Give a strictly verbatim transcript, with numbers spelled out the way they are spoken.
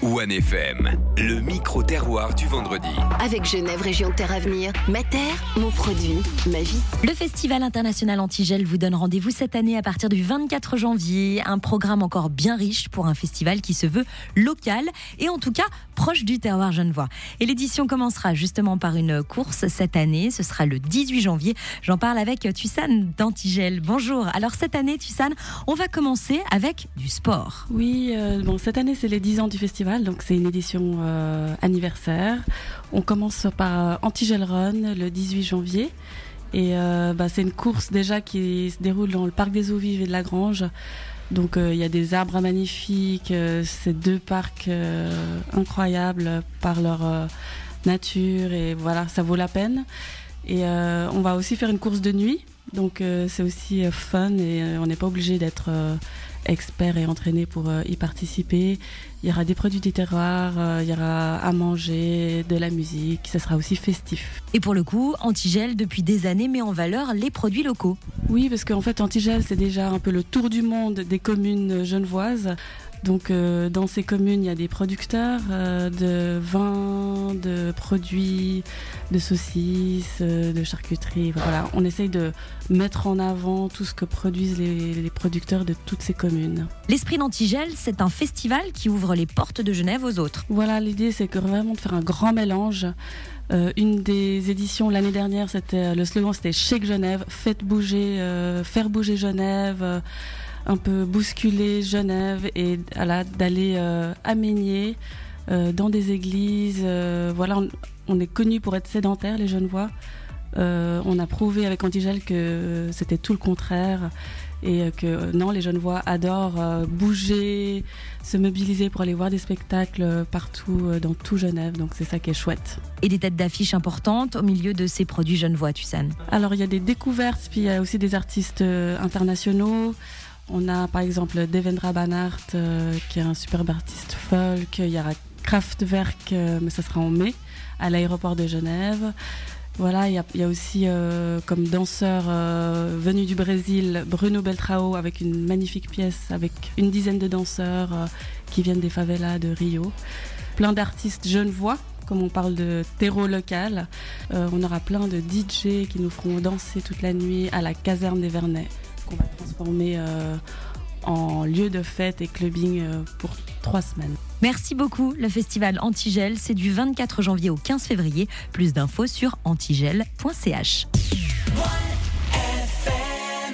One F M, le micro-terroir du vendredi. Avec Genève, région de Terre Avenir, ma terre, mon produit, ma vie. Le Festival international Antigel vous donne rendez-vous cette année à partir du vingt-quatre janvier. Un programme encore bien riche pour un festival qui se veut local et en tout cas proche du terroir genevois. Et l'édition commencera justement par une course cette année. Ce sera le dix-huit janvier. J'en parle avec Tussane d'Antigel. Bonjour. Alors cette année, Tussane, on va commencer avec du sport. Oui, euh, bon, cette année c'est les dix ans du festival. Donc c'est une édition euh, anniversaire. On commence par Antigel Run le dix-huit janvier. Et euh, bah, c'est une course déjà qui se déroule dans le parc des eaux vives et de la Grange. Donc il euh, y a des arbres magnifiques. Euh, c'est deux parcs euh, incroyables par leur euh, nature. Et voilà, ça vaut la peine. Et euh, on va aussi faire une course de nuit. Donc euh, c'est aussi euh, fun et euh, on n'est pas obligé d'être euh, expert et entraîné pour euh, y participer. Il y aura des produits du terroir, euh, il y aura à manger, de la musique, ça sera aussi festif. Et pour le coup, Antigel, depuis des années, met en valeur les produits locaux. Oui, parce qu'en fait, Antigel, c'est déjà un peu le tour du monde des communes genevoises. Donc euh, dans ces communes, il y a des producteurs euh, de vin, de produits, de saucisses, euh, de charcuterie. Voilà, on essaye de mettre en avant tout ce que produisent les, les producteurs de toutes ces communes. L'Esprit d'Antigel, c'est un festival qui ouvre les portes de Genève aux autres. Voilà, l'idée c'est que vraiment de faire un grand mélange. Euh, une des éditions l'année dernière, c'était le slogan, c'était Shake Genève, faites bouger, euh, faire bouger Genève. Euh, un peu bousculer Genève et voilà, d'aller euh, à Meigné, euh, dans des églises. Euh, voilà, on, on est connu pour être sédentaires, les Genevois. Euh, on a prouvé avec Antigel que c'était tout le contraire et que euh, non, les Genevois adorent euh, bouger, se mobiliser pour aller voir des spectacles partout, euh, dans tout Genève. Donc c'est ça qui est chouette. Et des têtes d'affiche importantes au milieu de ces produits genevois, Tussane. Alors il y a des découvertes, puis il y a aussi des artistes euh, internationaux. On a par exemple Devendra Banhart, euh, qui est un superbe artiste folk. Il y aura Kraftwerk, euh, mais ça sera en mai, à l'aéroport de Genève. Voilà, il y a, il y a aussi euh, comme danseur euh, venu du Brésil, Bruno Beltrao, avec une magnifique pièce, avec une dizaine de danseurs euh, qui viennent des favelas de Rio. Plein d'artistes genevois, comme on parle de terreau local. Euh, on aura plein de D J qui nous feront danser toute la nuit à la caserne des Vernets, qu'on va transformer euh, en lieu de fête et clubbing euh, pour trois semaines. Merci beaucoup. Le festival Antigel, c'est du vingt-quatre janvier au quinze février. Plus d'infos sur antigel point c h.